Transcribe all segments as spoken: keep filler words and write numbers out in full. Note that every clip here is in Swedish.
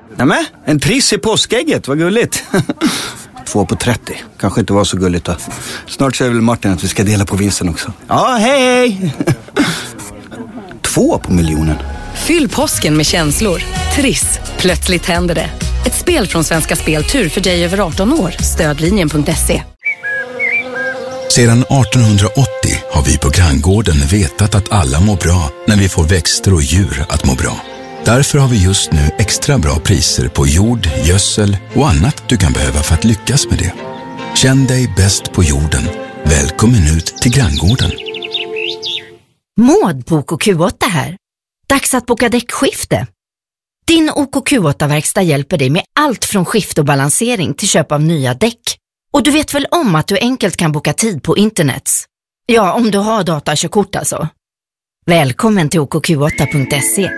Nämen, en triss i påskägget, vad gulligt. Två på trettio, kanske inte var så gulligt då. Snart säger väl Martin att vi ska dela på vinsten också. Ja, hej hej. Två på miljonen. Fyll påsken med känslor. Triss, plötsligt händer det. Ett spel från Svenska Speltur för dig över arton år. Stödlinjen punkt se. Sedan artonhundraåttio har vi på Granngården vetat att alla mår bra när vi får växter och djur att må bra. Därför har vi just nu extra bra priser på jord, gödsel och annat du kan behöva för att lyckas med det. Känn dig bäst på jorden. Välkommen ut till Granngården. Maud på O K Q åtta här. Dags att boka däckskifte. Din O K Q åtta-verkstad hjälper dig med allt från skift och balansering till köp av nya däck. Och du vet väl om att du enkelt kan boka tid på internet? Ja, om du har datakörkort alltså. Välkommen till O K Q åtta punkt se.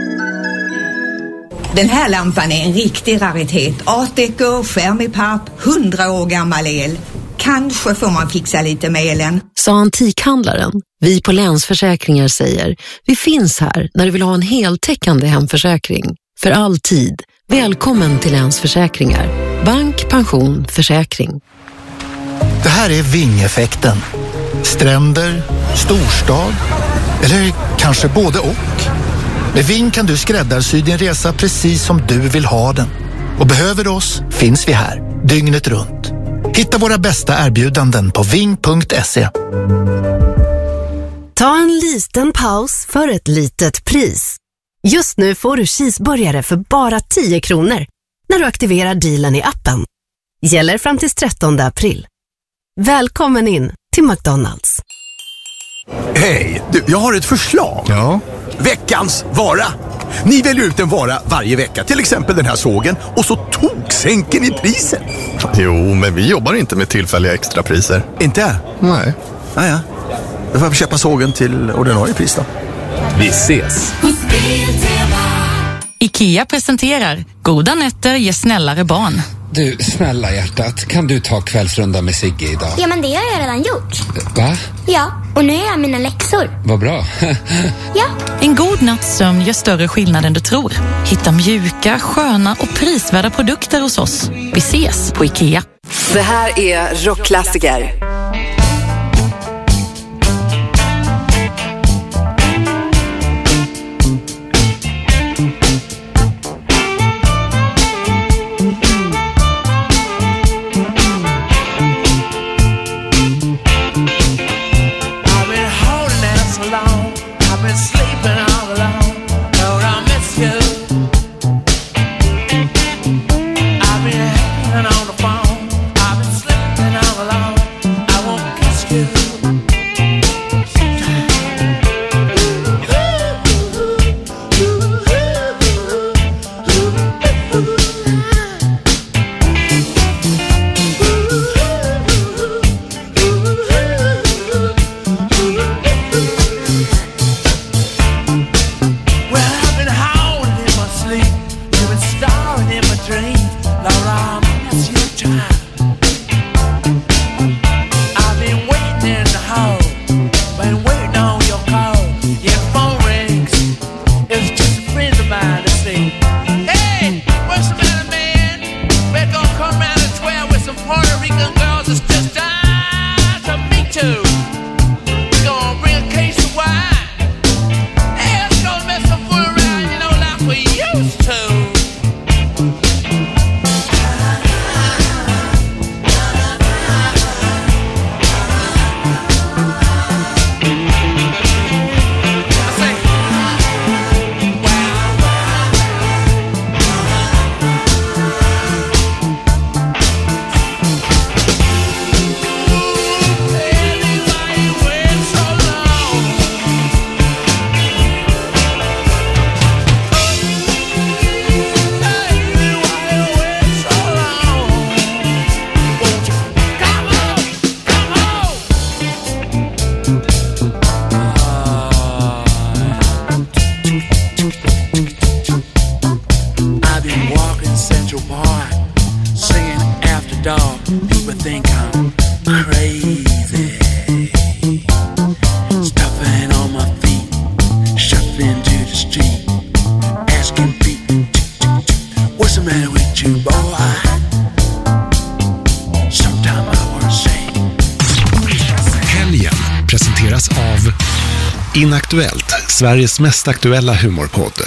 Den här lampan är en riktig raritet. Art deco, skärm i papp, hundra år gammal el. Kanske får man fixa lite med elen. Sa antikhandlaren. Vi på Länsförsäkringar säger, vi finns här när du vill ha en heltäckande hemförsäkring. För all tid. Välkommen till Länsförsäkringar. Bank, pension, försäkring. Det här är Ving-effekten. Stränder, storstad eller kanske både och. Med Ving kan du skräddarsy din resa precis som du vill ha den. Och behöver du oss finns vi här, dygnet runt. Hitta våra bästa erbjudanden på ving punkt se. Ta en liten paus för ett litet pris. Just nu får du cheeseburgare för bara tio kronor när du aktiverar dealen i appen. Gäller fram till trettonde april. Välkommen in till McDonald's. Hej, du, jag har ett förslag. Ja? Veckans vara. Ni väljer ut en vara varje vecka, till exempel den här sågen, och så toksänker ni priset. Jo, men vi jobbar inte med tillfälliga extrapriser. Inte? Nej. Naja, då får jag köpa sågen till ordinarie pris då. Vi ses. IKEA presenterar Goda nätter ger snällare barn. Du, snälla hjärtat, kan du ta kvällsrunda med Sigge idag? Ja, men det har jag redan gjort. Va? Ja, och nu är jag mina läxor. Vad bra. Ja. En god natts sömn gör större skillnad än du tror. Hitta mjuka, sköna och prisvärda produkter hos oss. Vi ses på IKEA. Det här är rockklassiker. the matter with you, boy? Sometime I wanna say. Helgen presenteras av Inaktuellt, Sveriges mest aktuella humorpodd.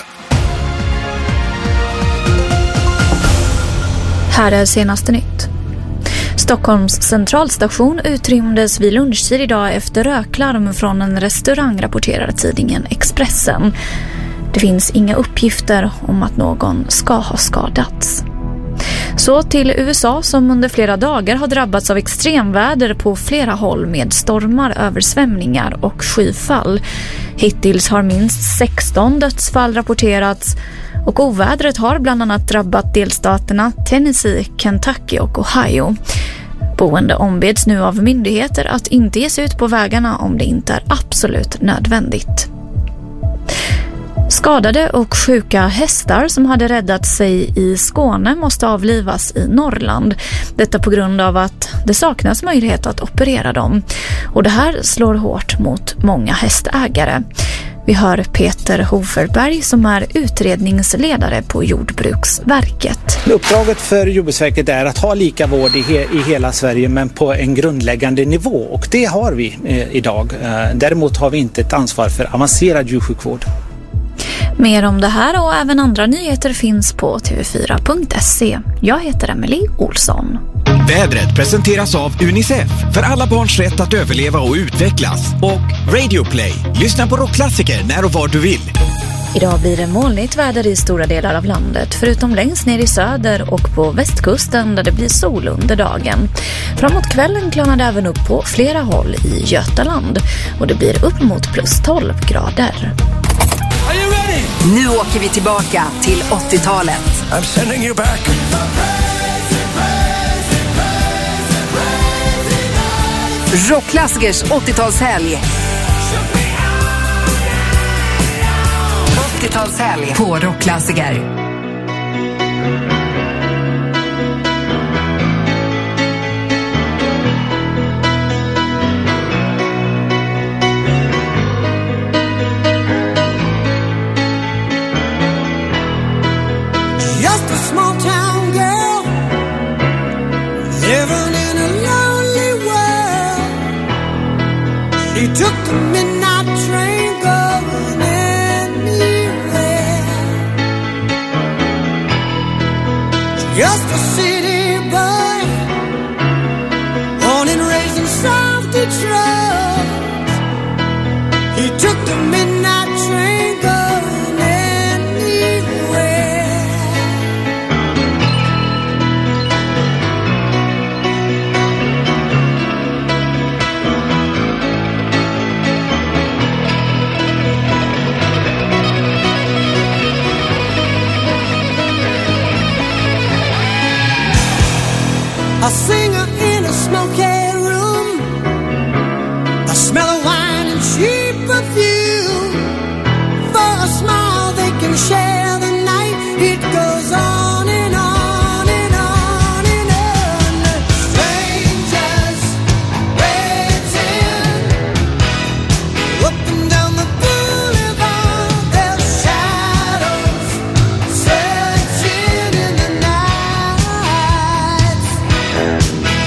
Här är senaste nytt. Stockholms centralstation utrymdes vid lunchtid idag efter röklarm från en restaurang, rapporterar tidningen Expressen. Det finns inga uppgifter om att någon ska ha skadats. Så till U S A som under flera dagar har drabbats av extremväder på flera håll med stormar, översvämningar och skyfall. Hittills har minst sexton dödsfall rapporterats och ovädret har bland annat drabbat delstaterna Tennessee, Kentucky och Ohio. Boende ombeds nu av myndigheter att inte ge sig ut på vägarna om det inte är absolut nödvändigt. Skadade och sjuka hästar som hade räddat sig i Skåne måste avlivas i Norrland. Detta på grund av att det saknas möjlighet att operera dem. Och det här slår hårt mot många hästägare. Vi hör Peter Hoferberg som är utredningsledare på Jordbruksverket. Uppdraget för Jordbruksverket är att ha lika vård i, he- i hela Sverige men på en grundläggande nivå, och det har vi eh, idag. Eh, däremot har vi inte ett ansvar för avancerad djursjukvård. Mer om det här och även andra nyheter finns på t v fyra punkt se. Jag heter Emily Olsson. Vädret presenteras av Unicef för alla barns rätt att överleva och utvecklas. Och Radio Play. Lyssna på rockklassiker när och var du vill. Idag blir det molnigt väder i stora delar av landet, förutom längst ner i söder och på västkusten där det blir sol under dagen. Framåt kvällen klarnar det även upp på flera håll i Götaland och det blir upp mot plus tolv grader. Nu åker vi tillbaka till åttiotalet. I'm sending you back. Rockklassikers åttiotalshelg. åttiotalshelg på Rockklassiker. Just a small town girl living in a lonely world. She took the midnight train going anywhere. Just a city boy, born and raised in South Detroit. He took the midnight train going anywhere. A singer in a smoky room, the smell of wine and cheap perfume. For a smile they can share the night. It goes on and on and on and on. Strangers waiting up and down the boulevard. Their shadows searching in the night.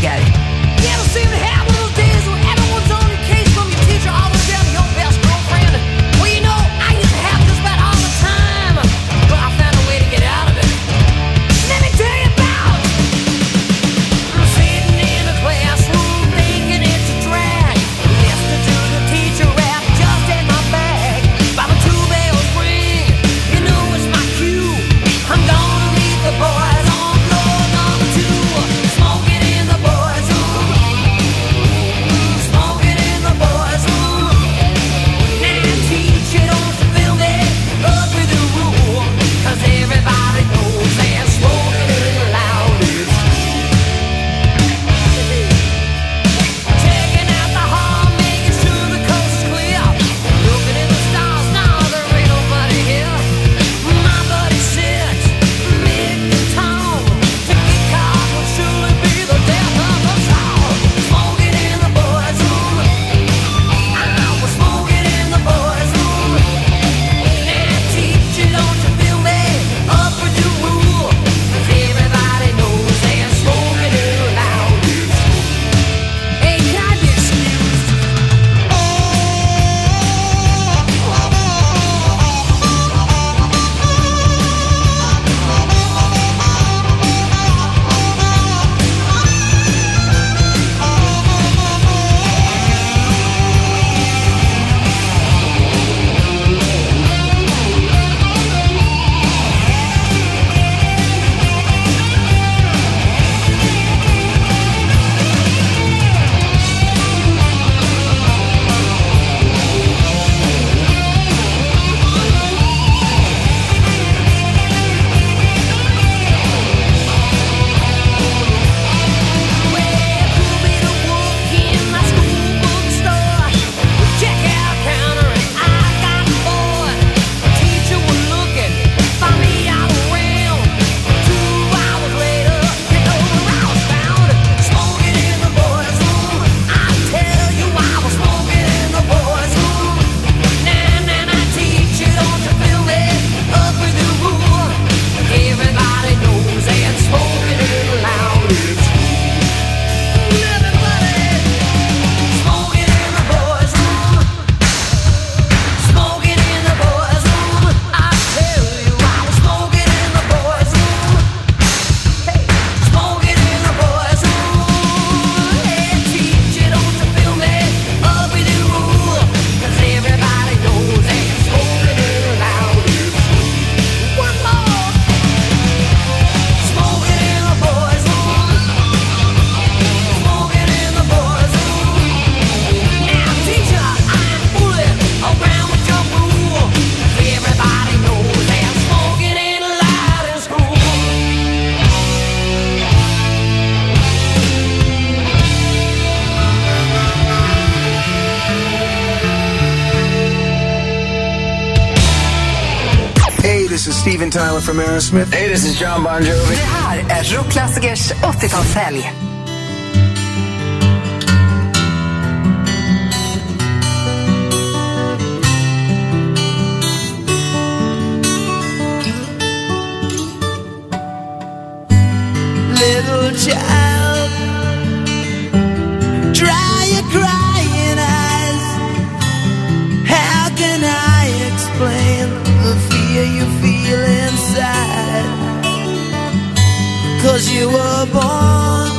Rockklassiker. This is Steven Tyler from Aerosmith. Hey, this is John Bon Jovi. Det här är Rockklassikers åttiotalshelg. Little child, dry your crying eyes. How can I explain the fear you feel inside? 'Cause you were born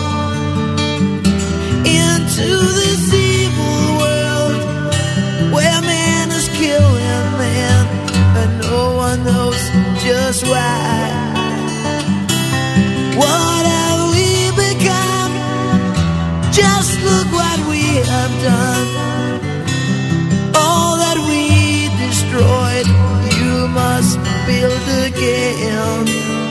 into this evil world where man is killing man and no one knows just why. What have we become? Just look what we have done. All that we destroyed, you must build again.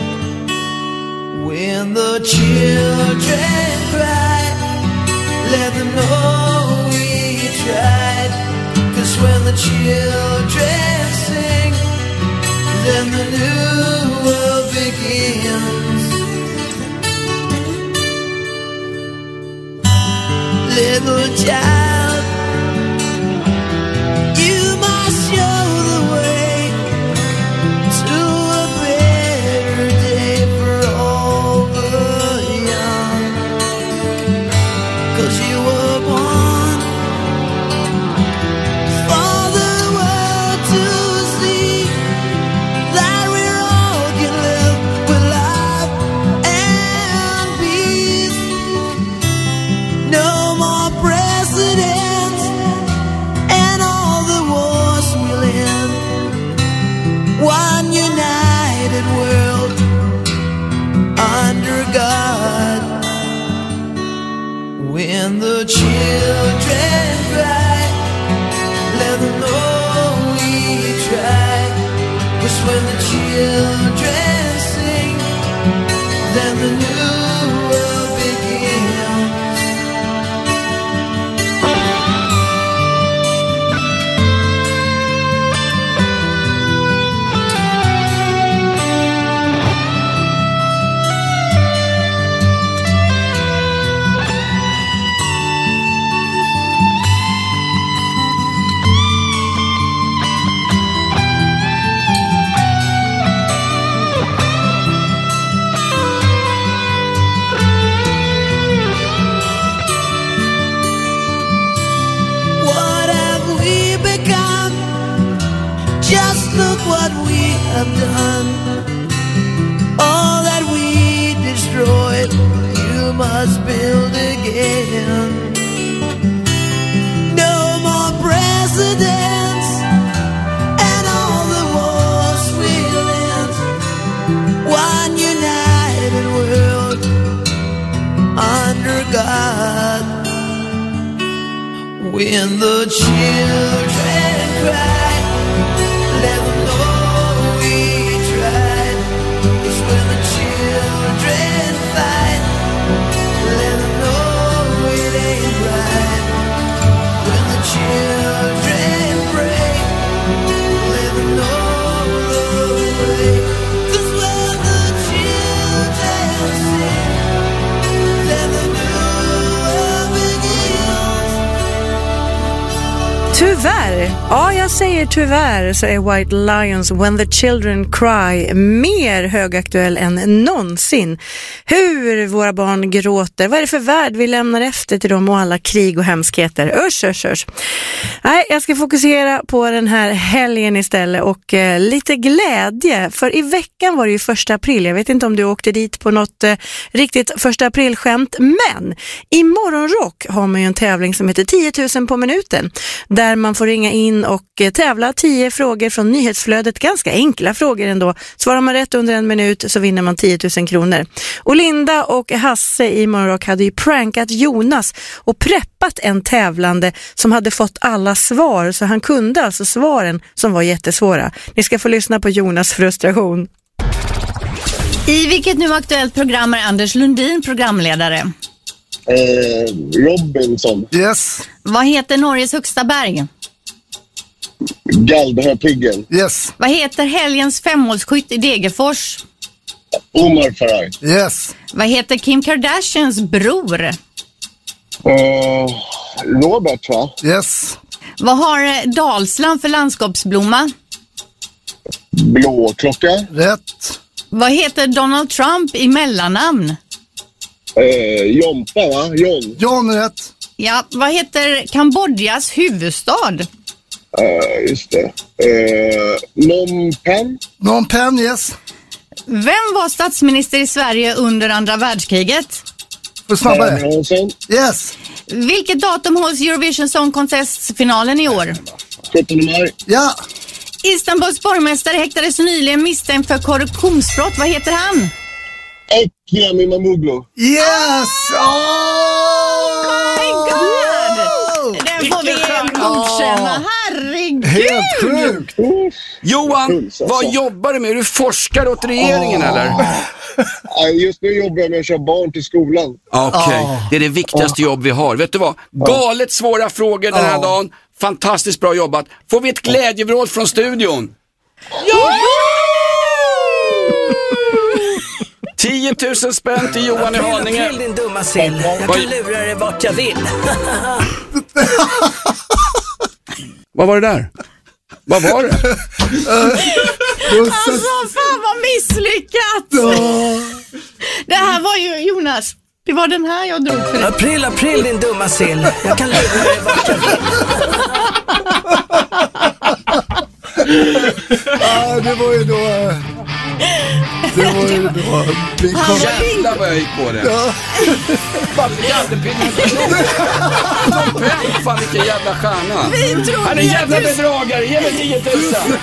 When the children cry, let them know we tried. 'Cause when the children sing, then the new world begins. Little child, you must show the way to a better day for all the young. No more presidents, and all the wars will end. One united world under God. When the children cry, let them know we tried. 'Cause when the children sing, then the new world begins. Just look what we have done. All that we destroyed, you must build again. No more presidents, and all the wars will end. One united world under God. When the children cry, let them know we tried. 'Cause when the children fight, let them know it ain't right. When the children pray, let them know the way. 'Cause when the children sing, let them know begins. Tyvärr, ja jag säger tyvärr, så är White Lions When the Children Cry mer högaktuell än någonsin. Hur våra barn gråter, vad är det för värld vi lämnar efter till dem och alla krig och hemskheter. Usch, usch, usch. Nej, jag ska fokusera på den här helgen istället och eh, lite glädje. För i veckan var det ju första april, jag vet inte om du åkte dit på något eh, riktigt första aprilskämt, men i Morgonrock har man ju en tävling som heter tio tusen på minuten. Där man får ringa in och tävla tio frågor från nyhetsflödet. Ganska enkla frågor ändå. Svarar man rätt under en minut så vinner man tio tusen kronor. Och Linda och Hasse i Morgonrock hade ju prankat Jonas och preppat en tävlande som hade fått alla svar. Så han kunde alltså svaren som var jättesvåra. Ni ska få lyssna på Jonas frustration. I vilket nu aktuellt program är Anders Lundin programledare? Eh, Robinson. Yes. Vad heter Norges högsta berg? Galdhöpiggen. Yes. Vad heter helgens femårsskytt i Degerfors? Omar Faraj. Yes. Vad heter Kim Kardashians bror? Uh, Robert, va? Yes. Vad har Dalsland för landskapsblomma? Blåklocka. Rätt. Vad heter Donald Trump i mellannamn? Uh, Jompa, va? John. John, rätt. Ja, vad heter Kambodjas huvudstad? Uh, just det. Uh, Phnom Penh. Phnom Penh, yes. Vem var statsminister i Sverige under andra världskriget? För snabbare. Yes. Vilket datum hålls Eurovision Song Contest-finalen i år? sjuttonde maj. Ja. Istanbuls borgmästare häktades nyligen misstänkt för korruptionsbrott. Vad heter han? Ekrem Imamoglu. Yes! Oh my god! Den får vi godkänna. Herregud! Helt sjukt! Johan, vad jobbar du med? Är du forskare åt regeringen, oh. eller? Just nu jobbar jag med att köra barn till skolan. Okej, okay. oh. det är det viktigaste oh. jobb vi har. Vet du vad? Galet svåra frågor den här oh. dagen. Fantastiskt bra jobbat. Får vi ett glädjevrål från studion? Ja! tio tusen spänn till Johan i Haninge. April, din dumma sill. Jag kan lura dig vart jag vill. Vad var det där? Vad var det? Alltså, fan vad misslyckat. Det här var ju, Jonas, det var den här jag drog för dig. April, april, din dumma sill. Jag kan lura dig vart jag vill. Ja, det var ju då... Det var ju då. Vi kom... Jävlar vad jag gick på det. Ja. Fan, jävlepinnar. Fan, vilken jävla stjärna. Han är en jävla bedragare. Ge mig tio tusen.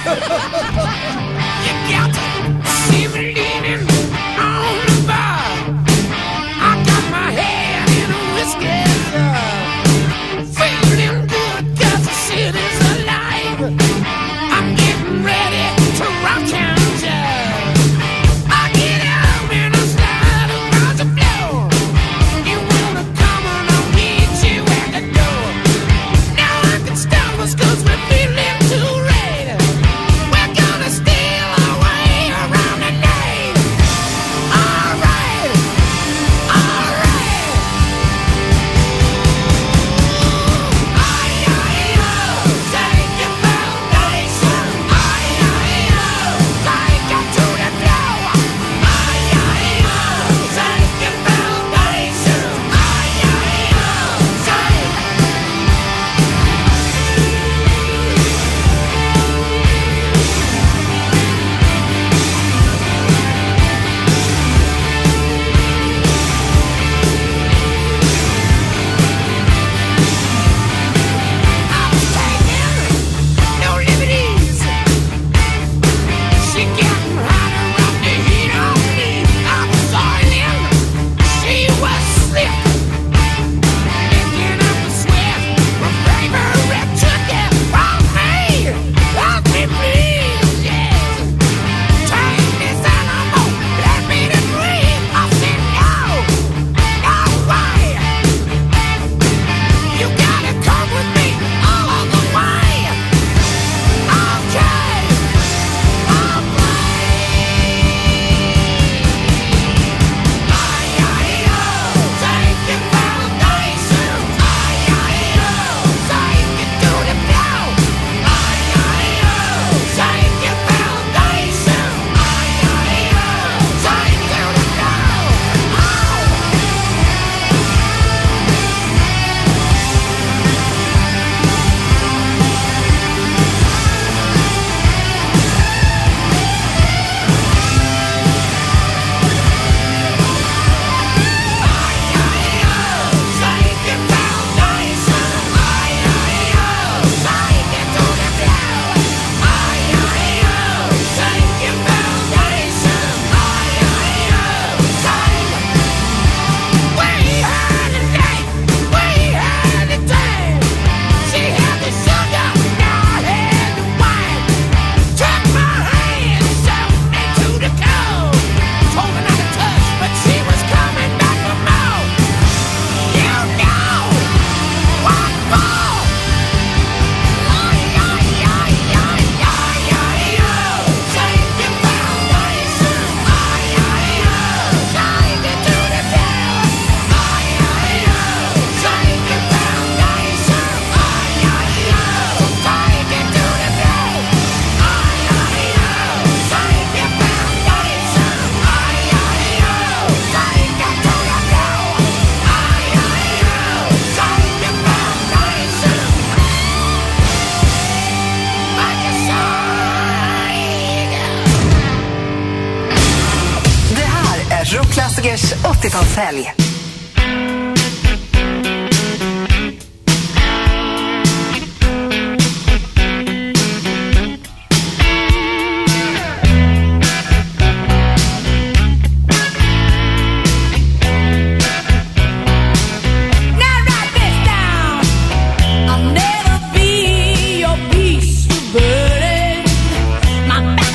Rockklassikers åttiotalshelg.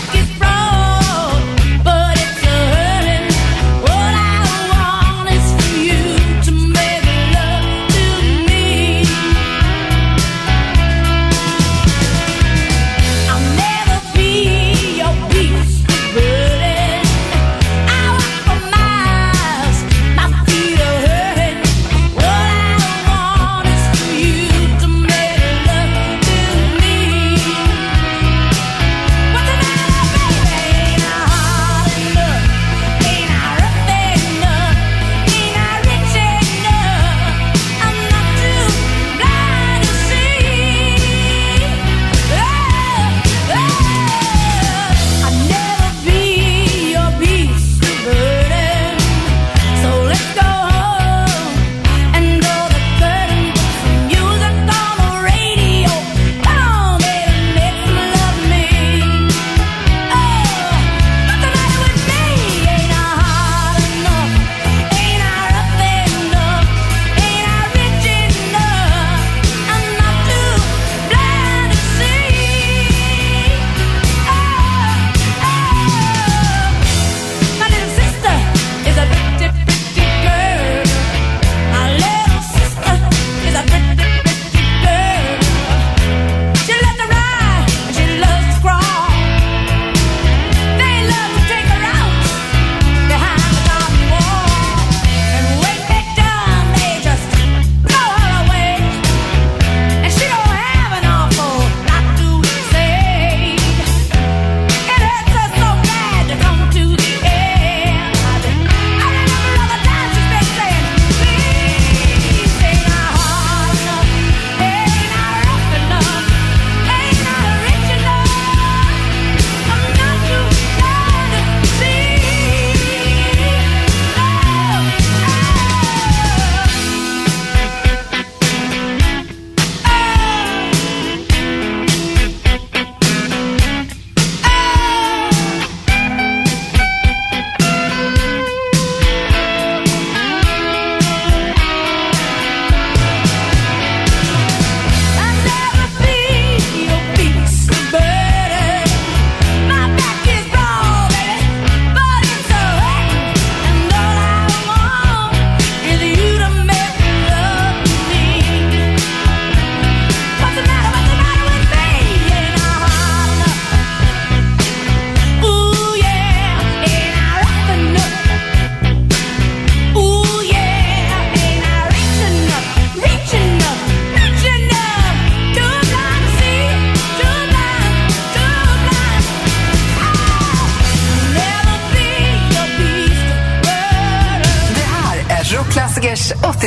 But it's a hurting. What I want is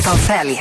åttiotalshelg.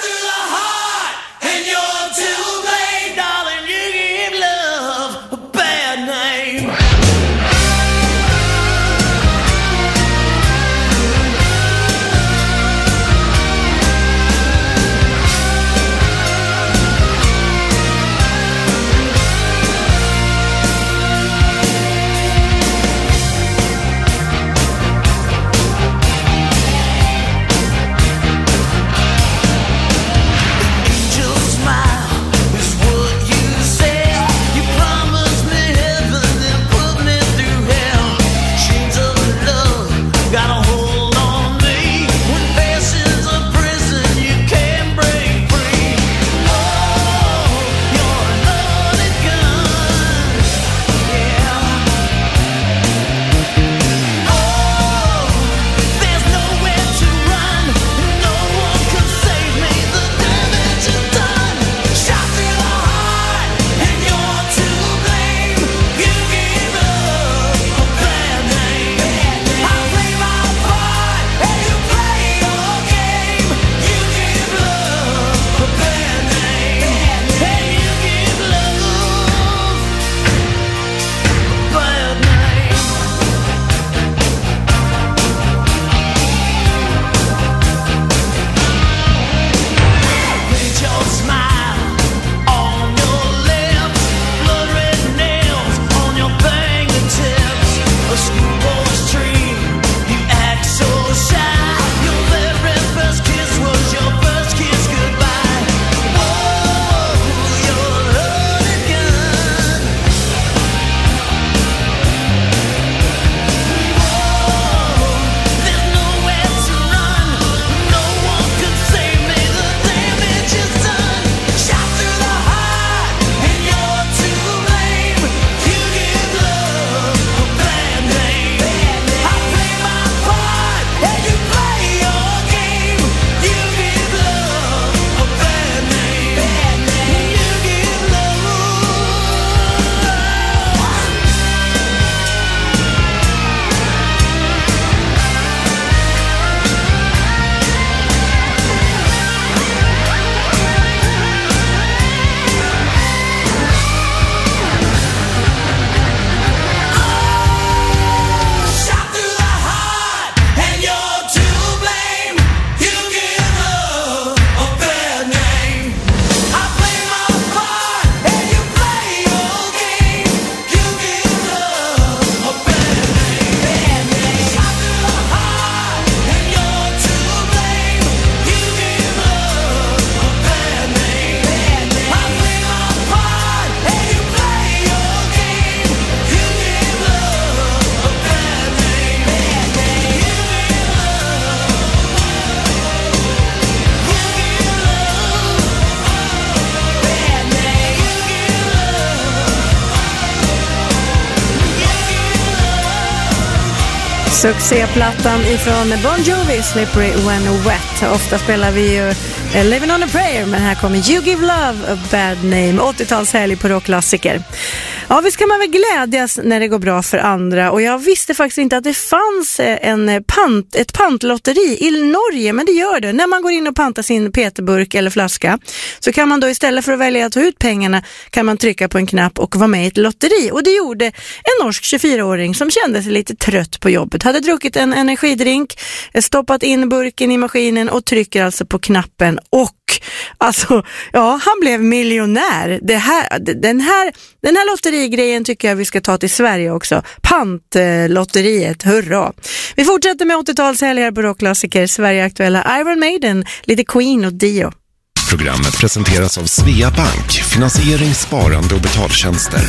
Succéplattan ifrån Bon Jovi, Slippery When Wet. Ofta spelar vi ju Living on a Prayer, men här kommer You Give Love a Bad Name. åttiotalshelg på rockklassiker. Ja, visst kan man väl glädjas när det går bra för andra. Och jag visste faktiskt inte att det fanns en pant, ett pantlotteri i Norge, men det gör det. När man går in och pantar sin peterburk eller flaska så kan man då istället för att välja att ta ut pengarna kan man trycka på en knapp och vara med i ett lotteri. Och det gjorde en norsk tjugofyraåring som kände sig lite trött på jobbet. Hade druckit en energidrink, stoppat in burken i maskinen och trycker alltså på knappen och alltså, ja, han blev miljonär. Det här, den här, den här lotterigrejen tycker jag vi ska ta till Sverige också. Pantlotteriet, hurra. Vi fortsätter med åttiotalshelger på rockklassiker, Sverige aktuella Iron Maiden, lite Queen och Dio. Programmet presenteras av Svea Bank, finansiering, sparande och betaltjänster.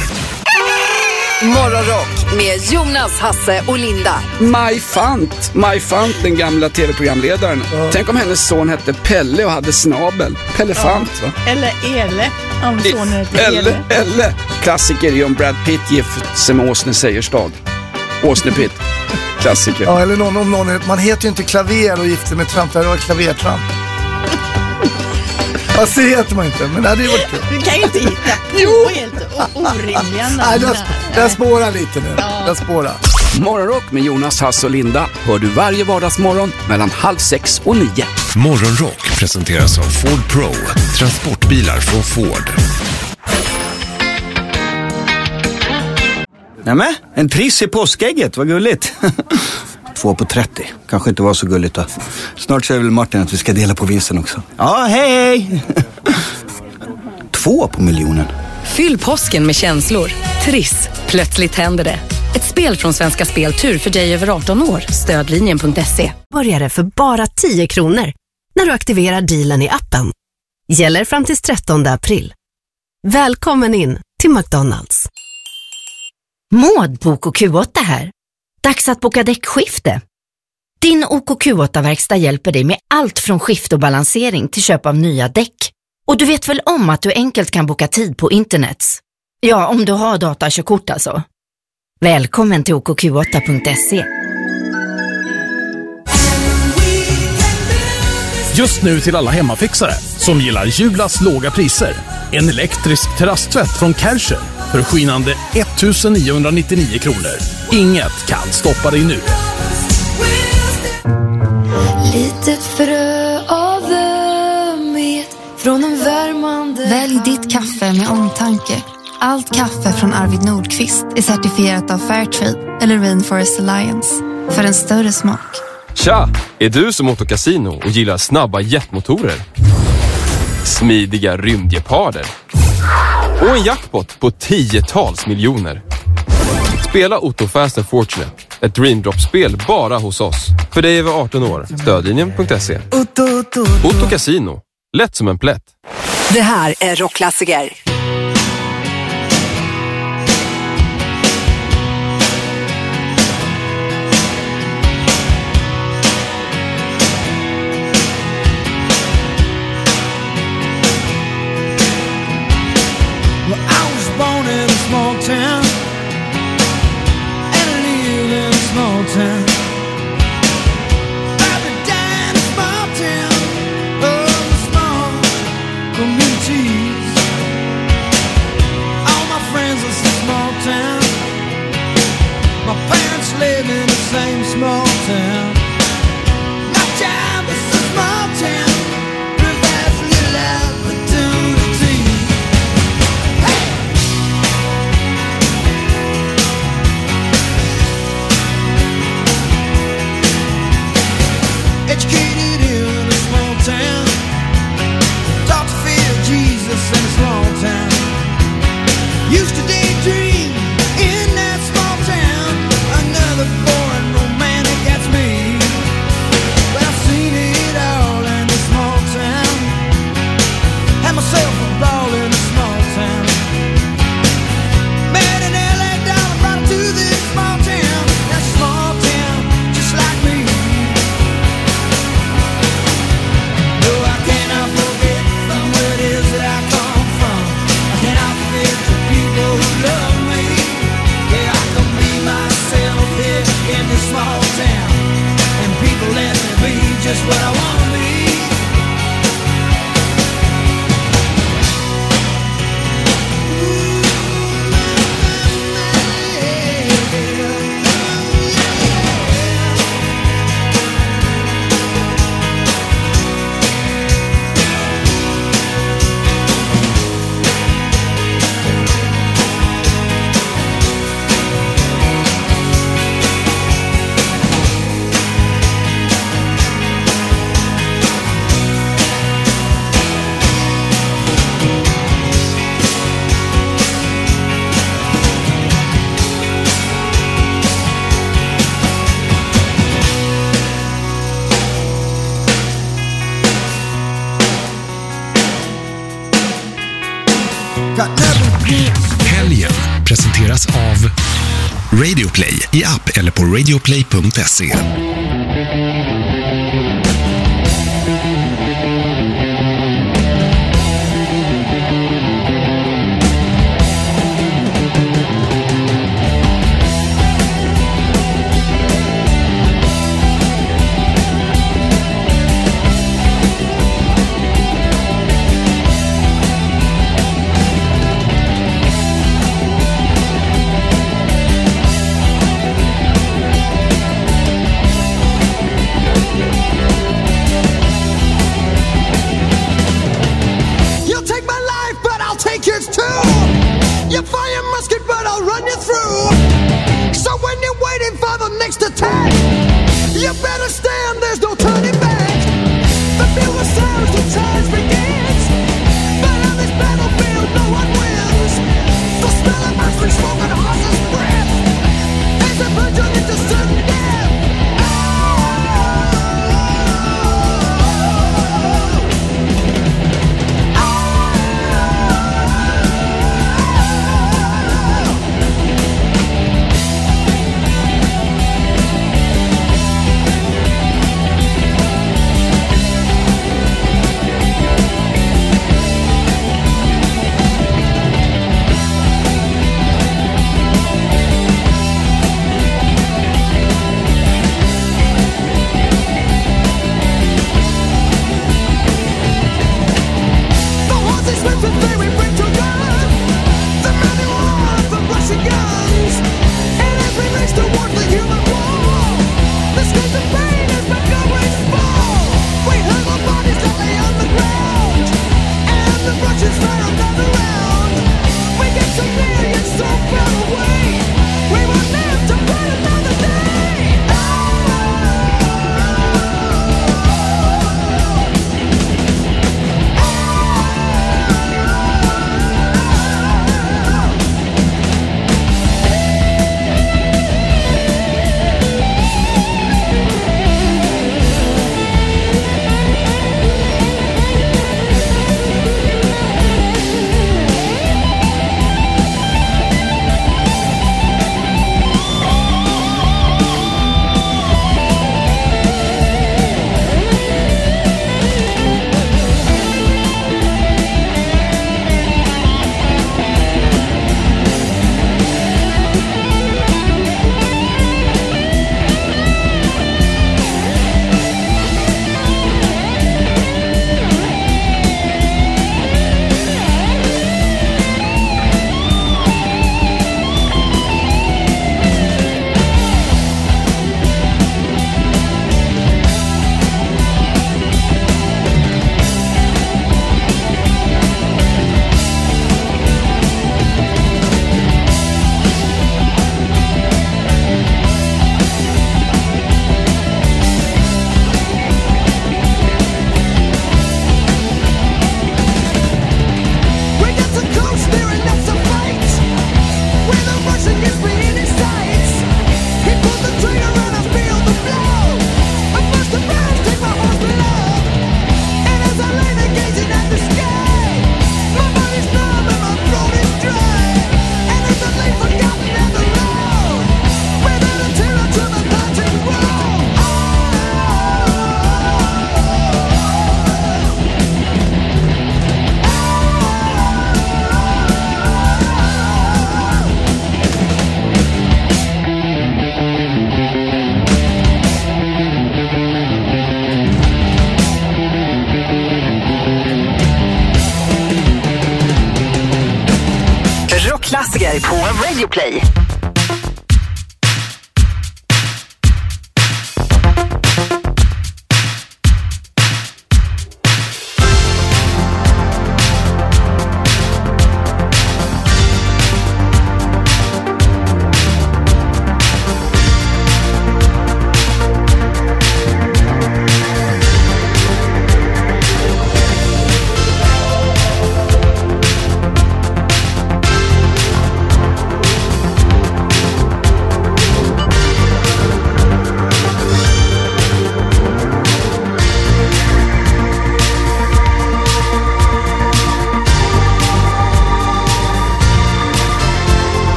Morgonrock med Jonas, Hasse och Linda. Maj Fant, Maj Fant, den gamla tv-programledaren. Ja. Tänk om hennes son hette Pelle och hade snabel. Pelle ja. Fant, va? Eller Ele, om sonen hette Ele. Ele, Ele. Klassiker är om Brad Pitt gift sig med Åsne Seierstad. Åsne Pitt, klassiker. Ja, eller någon, om någon, man heter ju inte Klaver och gifter med Tramp, där var Klavertramp. Ja, så heter man inte, men det hade ju varit kul. Du kan ju inte hitta. Jo! Helt orimliga namn. Nej, den spårar lite nu. Ja. Den spårar. Morgonrock med Jonas, Hasse och Linda hör du varje vardagsmorgon mellan halv sex och nio. Morgonrock presenteras av Ford Pro. Transportbilar från Ford. Nämen, en triss i påskägget, vad gulligt. Två på trettio, kanske inte var så gulligt då. Snart säger väl Martin att vi ska dela på vinsten också. Ja, hej hej! Två på miljonen. Fyll påsken med känslor. Triss, plötsligt händer det. Ett spel från Svenska Spel Tur för dig över arton år. Stödlinjen punkt se. Börjar för bara tio kronor när du aktiverar dealen i appen. Gäller fram till trettonde april. Välkommen in till McDonalds. Maud på O K Q åtta här. Dags att boka däckskifte. Din O K Q åtta-verkstad hjälper dig med allt från skift och balansering till köp av nya däck. Och du vet väl om att du enkelt kan boka tid på internet? Ja, om du har datakörkort alltså. Välkommen till O K Q åtta punkt se. Just nu till alla hemmafixare som gillar Julas låga priser. En elektrisk terrasstvätt från Kärcher för skinande ettusenniohundranittionio kronor. Inget kan stoppa dig nu. Litet frö av ömhet från en värmande. Välj ditt kaffe med omtanke. Allt kaffe från Arvid Nordqvist är certifierat av Fairtrade eller Rainforest Alliance för en större smak. Tja! Är du som Autocasino och gillar snabba jetmotorer? Smidiga rymdgeparder? Och en jackpot på tiotals miljoner? Spela Auto Fast and Fortunate, ett Dreamdrop-spel bara hos oss. För dig över arton år. Stödlinjen punkt se. Autocasino. Lätt som en plätt. Det här är rockklassiker. Small town, and I live in a small town. I've been dying in a small town, oh, small communities. All my friends are from small town. My parents live in the same small town. My job is a small town, provides little opportunity. Educated in a small town, taught to fear Jesus in a small town. Used to daydream in that small town. Another boring romantic, that's me. But I've seen it all in a small town. Had myself a ball in a small town. Met an L A dollar, brought her to this small town. That small town, just like me. Small town, and people let me be just what I want to be. Helgen presenteras av Radioplay i app eller på radioplay punkt se. You fire your musket, but I'll run you through. So when you're waiting for the next attack, you better stand, there's no turning back. The bugle sounds, the charge begins. But on this battlefield, no one wins. The smell of ice smoke and horse's breath as a burns you into sudden death. Klassiker på Radio Play.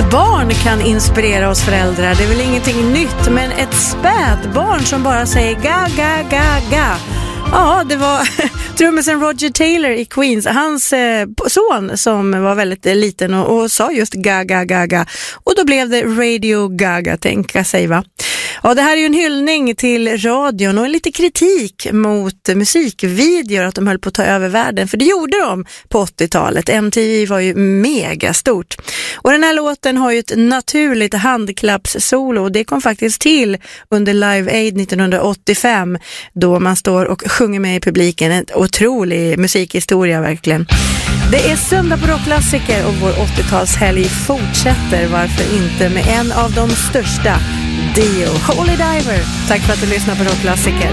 Ett barn kan inspirera oss föräldrar, det är väl ingenting nytt, men ett spädbarn som bara säger ga, ga, ga, ga. Ja, det var trummisen Roger Taylor i Queens, hans eh, son som var väldigt eh, liten och, och sa just ga, ga, ga, ga. Och då blev det Radio Gaga, tänka sig va. Ja, det här är ju en hyllning till radion och lite kritik mot musikvideor, att de höll på att ta över världen. För det gjorde de på åttiotalet. M T V var ju mega stort. Och den här låten har ju ett naturligt handklappssolo. Det kom faktiskt till under Live Aid nittonhundraåttiofem då man står och sjunger med i publiken. En otrolig musikhistoria verkligen. Det är söndag på Rockklassiker och vår åttiotalshelg fortsätter. Varför inte med en av de största, Dio, Holy Diver. Tack för att du lyssnar på Rockklassiker.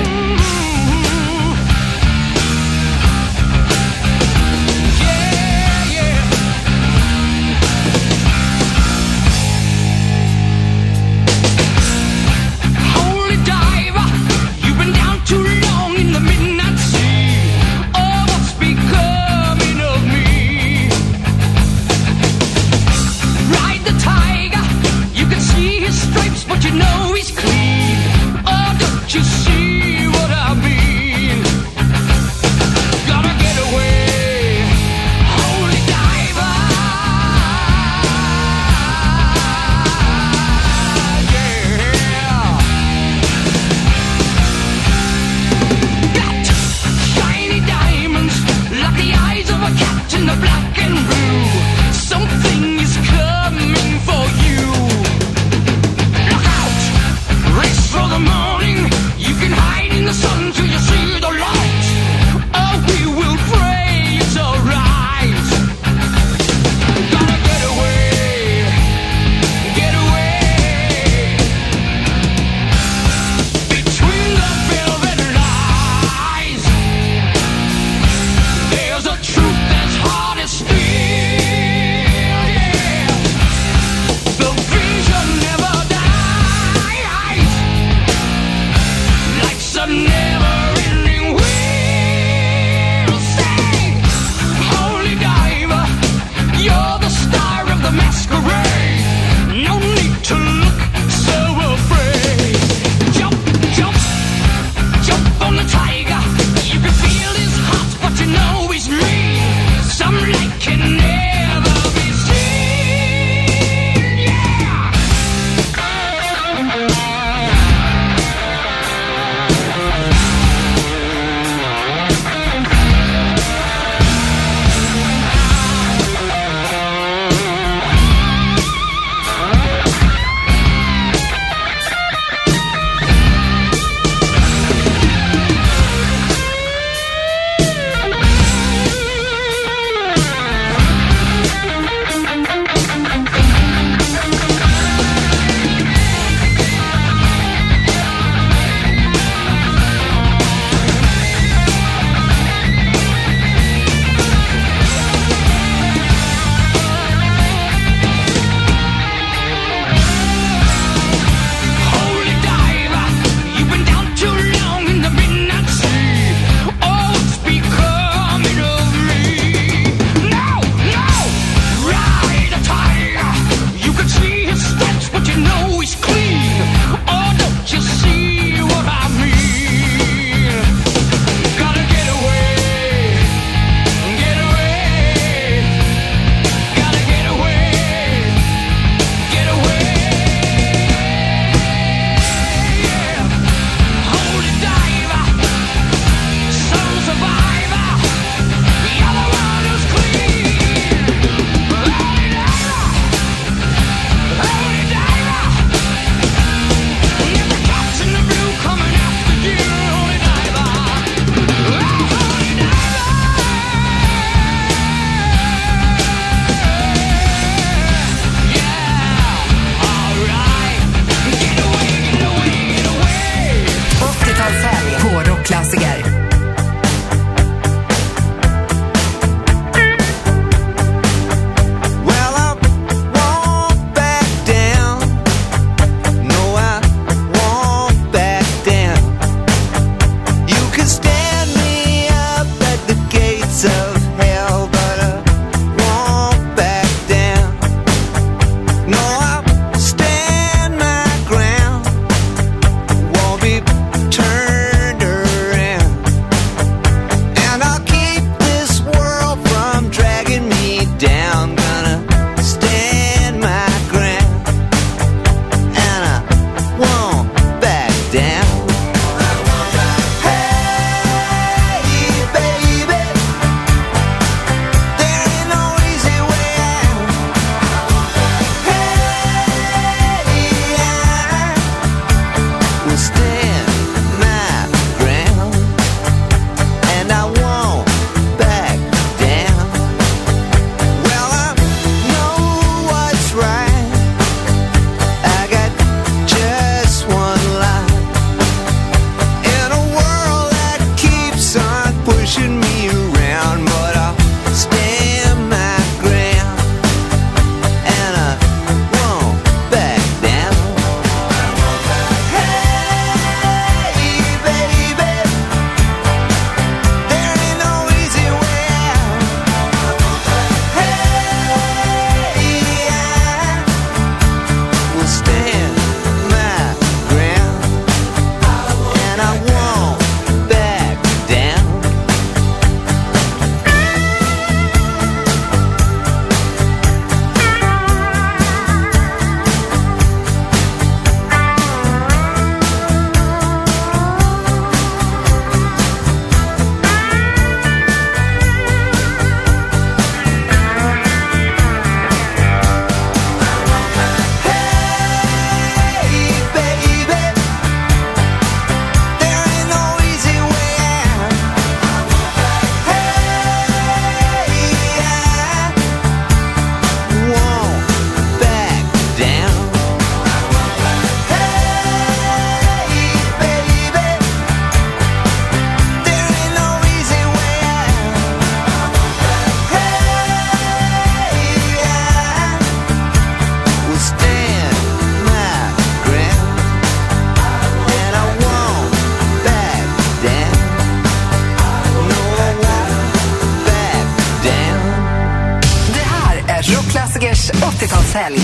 But you know he's clean. Oh, don't you see what I åttiotalshelg.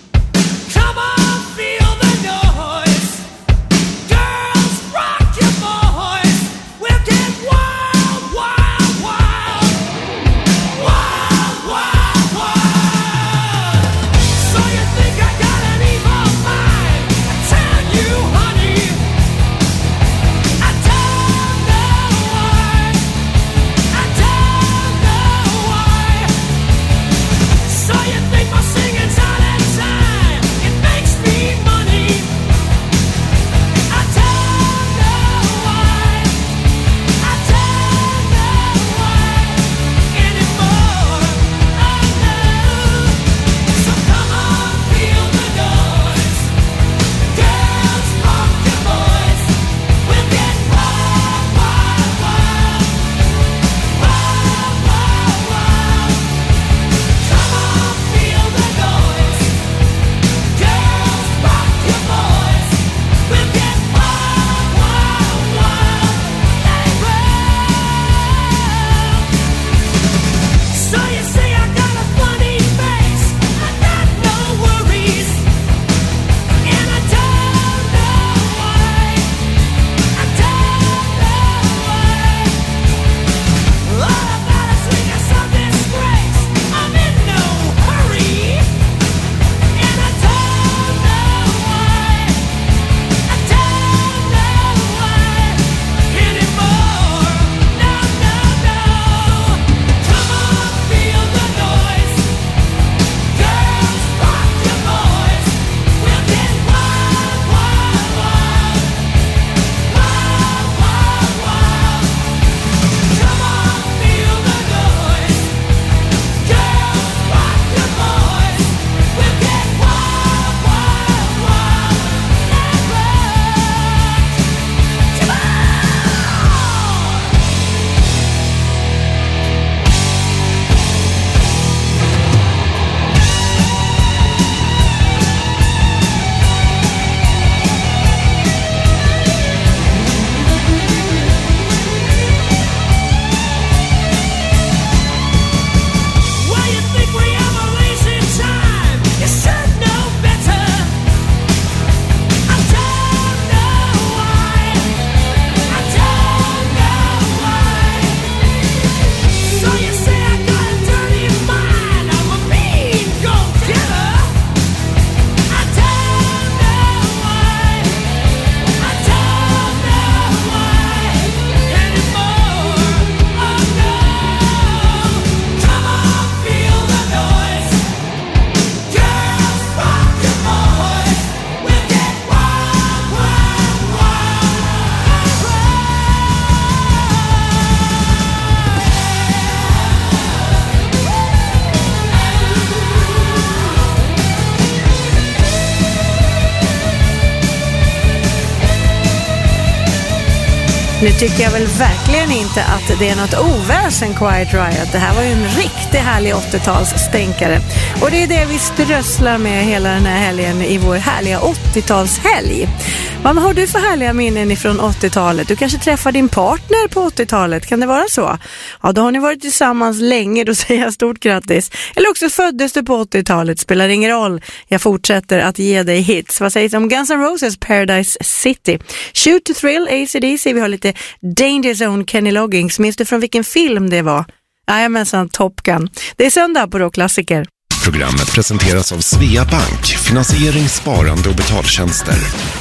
Nu tycker jag väl verkligen inte att det är något oväsen Quiet Riot. Det här var ju en riktigt härlig åttiotalsstänkare. Och det är det vi strösslar med hela den här helgen i vår härliga åttiotalshelg. Vad har du för härliga minnen ifrån åttiotalet? Du kanske träffar din partner på åttiotalet, kan det vara så? Ja, då har ni varit tillsammans länge, då säger jag stort grattis. Eller också föddes du på åttiotalet, spelar ingen roll. Jag fortsätter att ge dig hits. Vad sägs om Guns N' Roses Paradise City? Shoot to Thrill, A C D C, vi har lite Danger Zone, Kenny Loggins. Minns du från vilken film det var? Jajamensan, Top Gun. Det är söndag på Rockklassiker. Programmet presenteras av Svea Bank, finansiering, sparande och betaltjänster.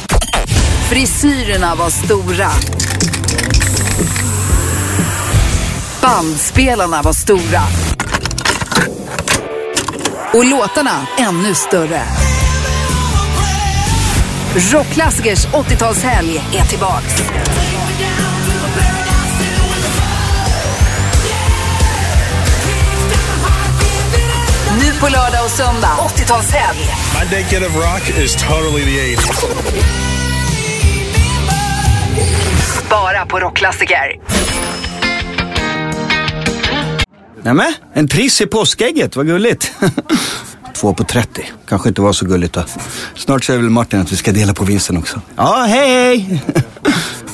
Frisyrerna var stora. Bandspelarna var stora. Och låtarna ännu större. Rockklassikers åttiotalshelg är tillbaks. Nu på lördag och söndag, åttiotalshelg. My decade of rock is totally the eighties. Bara på Rockklassiker. Nämen, en triss i påskägget, vad gulligt. Två på trettio, kanske inte var så gulligt då. Snart säger väl Martin att vi ska dela på vinsten också. Ja, hej hej!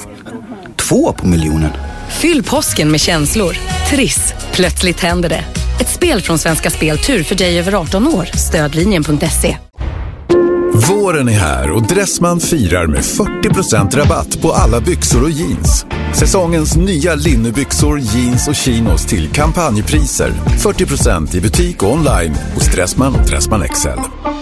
Två på miljonen. Fyll påsken med känslor. Triss, plötsligt händer det. Ett spel från Svenska Spel Tur för dig över arton år. Stödlinjen punkt se. Våren är här och Dressman firar med fyrtio procent rabatt på alla byxor och jeans. Säsongens nya linnebyxor, jeans och chinos till kampanjpriser. fyrtio procent i butik och online hos Dressman och Dressman X L.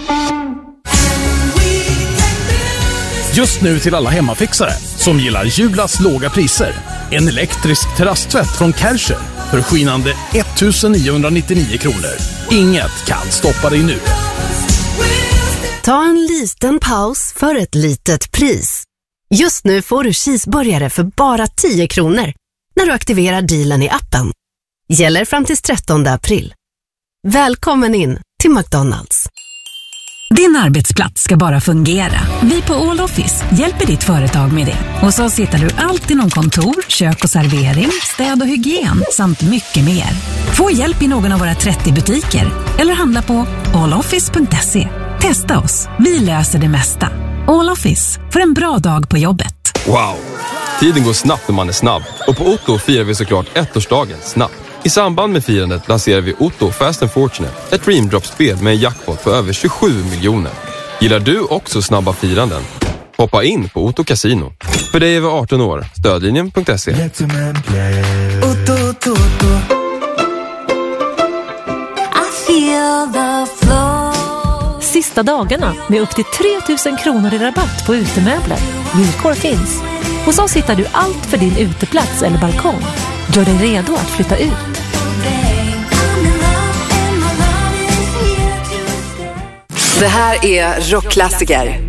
Just nu till alla hemmafixare som gillar Julas låga priser. En elektrisk terrasstvätt från Kärcher för skinande ettusenniohundranittionio kronor. Inget kan stoppa dig nu. Ta en liten paus för ett litet pris. Just nu får du cheeseburgare för bara tio kronor när du aktiverar dealen i appen. Gäller fram till trettonde april. Välkommen in till McDonalds. Din arbetsplats ska bara fungera. Vi på All Office hjälper ditt företag med det. Och så hittar du allt inom kontor, kök och servering, städ och hygien samt mycket mer. Få hjälp i någon av våra trettio butiker eller handla på all office punkt se. Testa oss, vi löser det mesta. All Office, för en bra dag på jobbet. Wow! Tiden går snabbt när man är snabb. Och på Otto firar vi såklart ettårsdagen snabbt. I samband med firandet lanserar vi Otto Fast and Fortunate, ett Dream Drop-spel med en jackpot på över tjugosju miljoner. Gillar du också snabba firanden? Hoppa in på Otto Casino. För dig över arton år, stödlinjen punkt se. Sista dagarna med upp till tre tusen kronor i rabatt på utemöbler. Villkor finns. Hos oss hittar du allt för din uteplats eller balkong. Gör dig redo att flytta ut. Det här är Rockklassiker